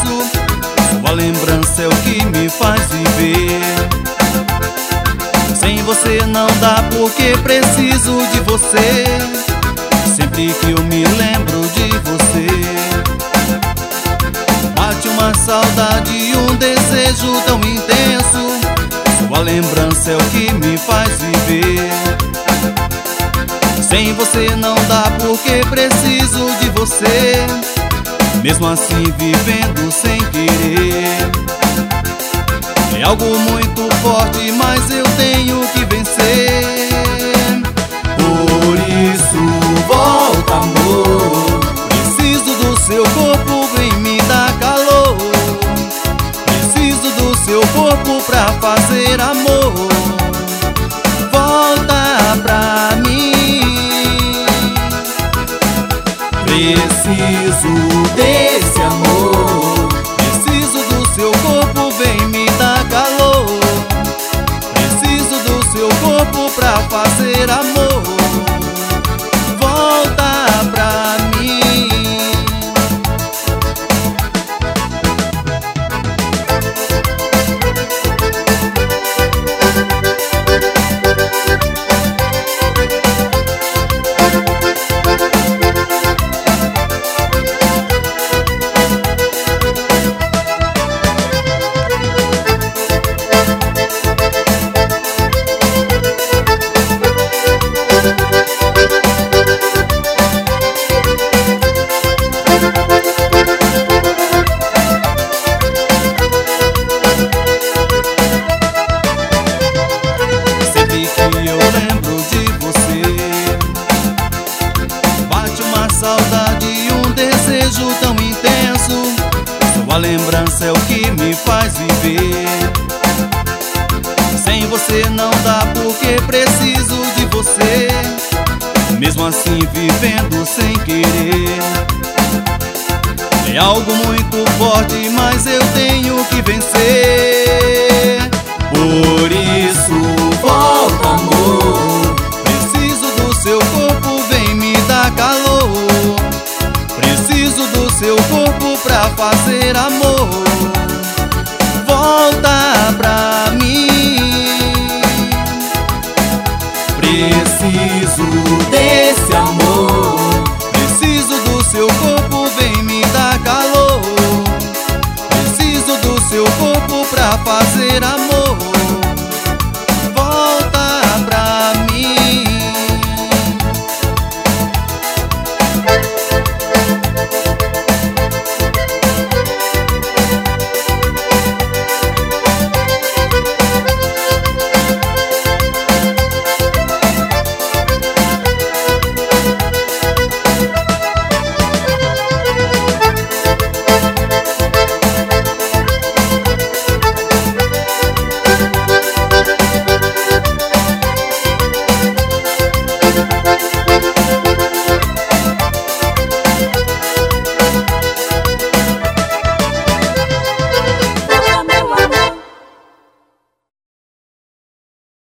Sua lembrança é o que me faz viver. Sem você não dá porque preciso de você. Sempre que eu me lembro de você, bate uma saudade e um desejo tão intenso. Sua lembrança é o que me faz viver. Sem você não dá porque preciso de você. Mesmo assim vivendo sem querer. É algo muito forte, mas eu tenho que vencer. Por isso volta, amor. Preciso do seu corpo, vem me dar calor. Preciso do seu corpo pra fazer amor. Volta pra mim. Preciso desse amor. Preciso do seu corpo, vem me dar calor. Preciso do seu corpo pra fazer amor. Volta pra mim. Saudade e um desejo tão intenso. Sua lembrança é o que me faz viver. Sem você não dá porque preciso de você. Mesmo assim vivendo sem querer. É algo muito forte, mas eu tenho que vencer. Por isso volta, amor. Preciso do seu corpo, vem me dar calor. Preciso do seu corpo pra fazer amor. Volta pra mim. Preciso desse amor. Preciso do seu corpo, vem me dar calor. Preciso do seu corpo pra fazer amor.